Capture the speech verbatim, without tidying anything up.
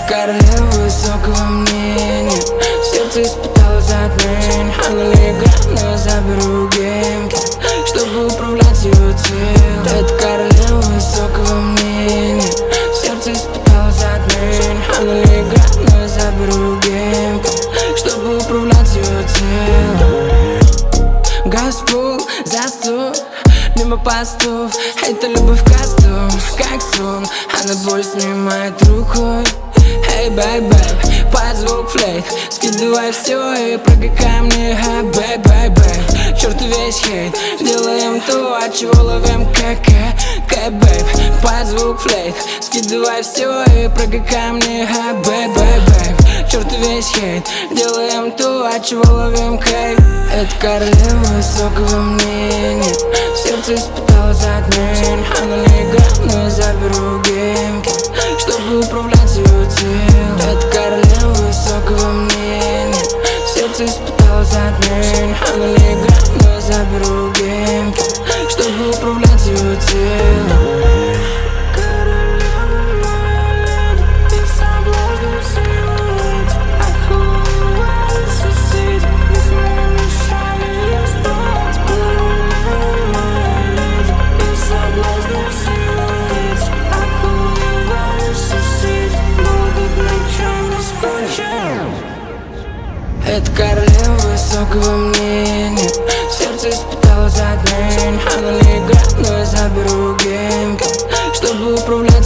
королева высокого мнения, сердце испытало затмение. Она легла, но я заберу геймки, чтобы управлять ее телом. Это королева высокого мнения, сердце испытало затмение. Она легла, но я заберу геймки, чтобы управлять ее телом. Газпул, заступ, мимо постов, это любовь к косту, как сон. Она боль снимает рукой. Эй, бэй, бэй, под звук флейт скидывай все и прыгай ко мне. Эй, бэй, бэй, бэй, черт весь хейт, делаем то, от чего ловим кк. Эй, бэй, под звук флейт скидывай все и прыгай ко мне. Эй, бэй, бэй, бэй, черт весь хейт, делаем то, от чего ловим кайф. Это королева высокого мнения, сердце испытало затмение. Она легла, но я заберу геймки, чтобы управлять ее телом. Это королева высокого мнения, сердце испытало затмение. Она легла, но я заберу геймки, чтобы управлять ее телом. Это королева высокого мнения, сердце испытало затмение. Она легла, но я заберу геймки, чтобы управлять